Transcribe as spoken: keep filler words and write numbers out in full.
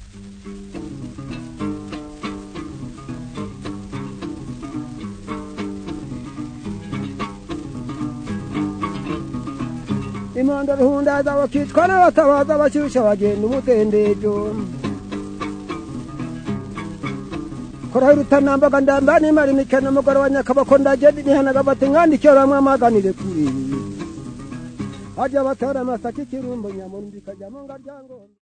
imanda ruhunda z'abakitwa n'abatabaza bashyushya bagenda umutendejo kora rutanambaga ndamba n'imari nikana mugoro wa Nyakabako ndagenda nihanaga batingandikyo ramwamaganire kuri ajya batara masaki kirumbo nyamundi kajyamo ngaryango